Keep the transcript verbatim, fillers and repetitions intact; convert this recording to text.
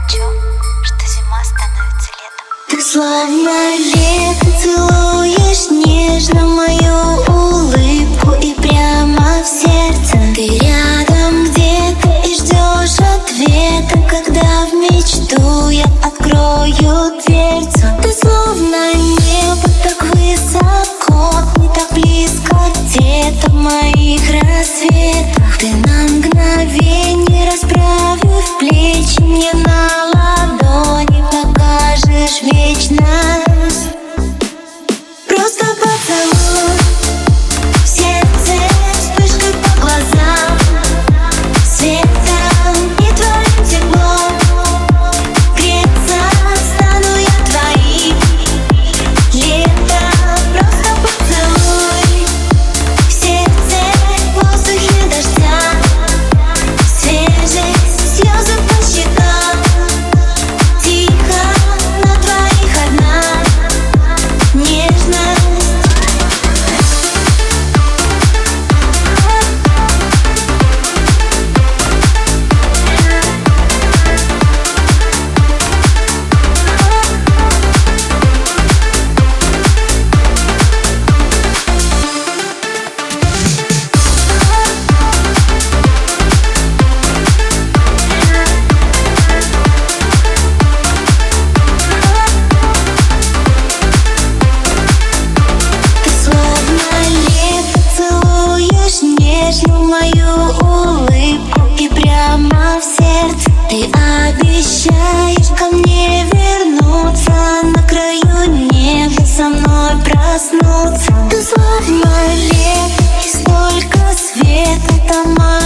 шепчу, что зима становится летом. Ты словно лето целуешь нежно мою улыбку и прямо в сердце. Ты рядом где-то и ждешь ответа, когда в мечту я открою дверцу. Ты словно небо так высоко, не так близко где-то в моих рассветах. Ты на мгновение, расправив плечи, мне на ладони покажешь вечность. Просто поцелуй в сердце, вспышкой по глазам, светом и твоим теплом. Греться стану я твоим летом. Просто поцелуй в сердце, в воздухе дождя, свежесть, слезы по щекам. Тихо на двоих одна нежность. Ты словно лето целуешь нежно мою улыбку и прямо в сердце. Ты обещаешь ко мне вернуться, на краю неба со мной проснуться. Ты словно лето и столько света, дома